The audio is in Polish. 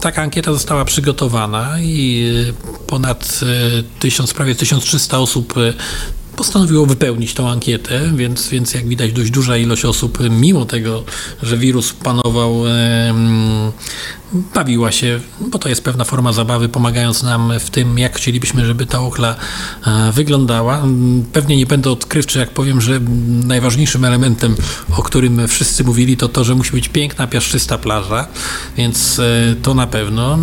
Taka ankieta została przygotowana i ponad 1000, prawie 1300 osób postanowiło wypełnić tą ankietę, więc jak widać dość duża ilość osób, mimo tego, że wirus panował, bawiła się, bo to jest pewna forma zabawy, pomagając nam w tym, jak chcielibyśmy, żeby ta Ochla wyglądała. Pewnie nie będę odkrywczy, jak powiem, że najważniejszym elementem, o którym wszyscy mówili, to to, że musi być piękna, piaszczysta plaża, więc to na pewno.